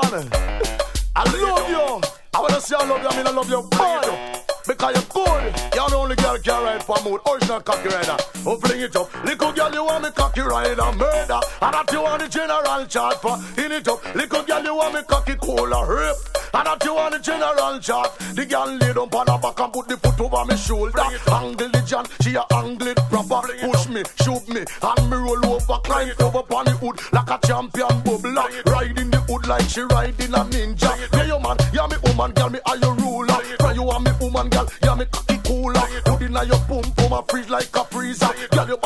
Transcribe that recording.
man. I love you. I wanna say I love you, I mean I love you bad. Because you're good. You're the only girl can ride for mood. Original cocky rider. Oh, fling it up. Little girl, you want me cocky rider murder. And that you want the general chart for in it up. Little girl, you want me cocky cooler rip. And that you want the general chart. The girl lay down on her back and put the foot over my shoulder. Angle the John, she a angle it proper. Push me, shoot me, and me roll over. Climb over on the hood like a champion bubbler. Riding the hood like she riding a ninja. Yeah, you man, yeah me woman, girl, me are your ruler. Cry you want me woman, girl, yeah me cocky cooler. Put in your pum pum a freeze like a freezer. Girl, you